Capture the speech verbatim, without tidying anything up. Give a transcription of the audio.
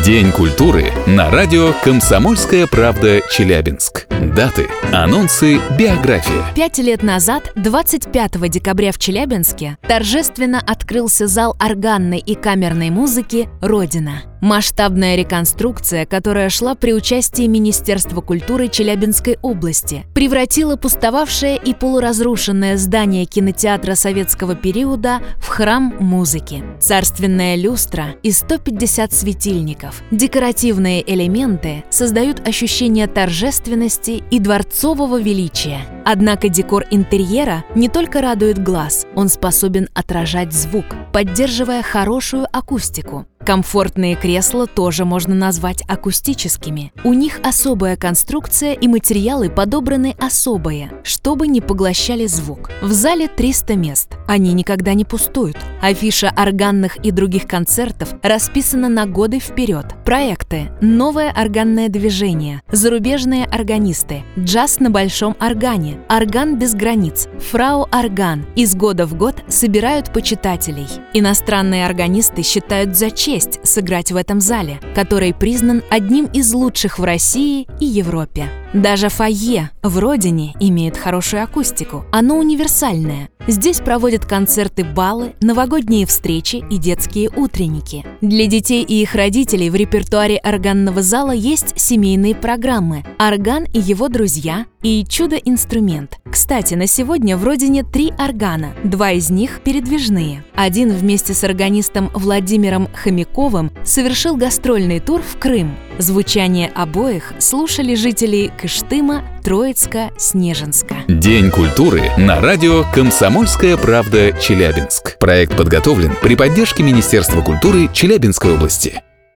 День культуры на радио «Комсомольская правда» Челябинск. Даты, анонсы, биография. Пять лет назад, двадцать пятого декабря в Челябинске, торжественно открылся зал органной и камерной музыки «Родина». Масштабная реконструкция, которая шла при участии Министерства культуры Челябинской области, превратила пустовавшее и полуразрушенное здание кинотеатра советского периода в храм музыки. Царственная люстра и сто пятьдесят светильников. Декоративные элементы создают ощущение торжественности и дворцового величия. Однако декор интерьера не только радует глаз, он способен отражать звук, поддерживая хорошую акустику. Комфортные кресла тоже можно назвать акустическими. У них особая конструкция и материалы подобраны особые, чтобы не поглощали звук. В зале триста мест. Они никогда не пустуют. Афиша органных и других концертов расписана на годы вперед. Проекты: новое органное движение, зарубежные органисты, джаз на большом органе, орган без границ, фрау орган. Из года в год собирают почитателей. Иностранные органисты считают за честь сыграть в этом зале, который признан одним из лучших в России и Европе. Даже фойе в «Родине» имеет хорошую акустику. Оно универсальное. Здесь проводят концерты, балы, новогодние встречи и детские утренники. Для детей и их родителей в репертуаре органного зала есть семейные программы «Орган и его друзья» и «Чудо-инструмент». Кстати, на сегодня в «Родине» три органа, два из них передвижные. Один вместе с органистом Владимиром Хомяковым совершил гастрольный тур в Крым. Звучание обоих слушали жители Кыштыма, Троицка, Снежинска. День культуры на радио «Комсомольская правда» Челябинск. Проект подготовлен при поддержке Министерства культуры Челябинской области.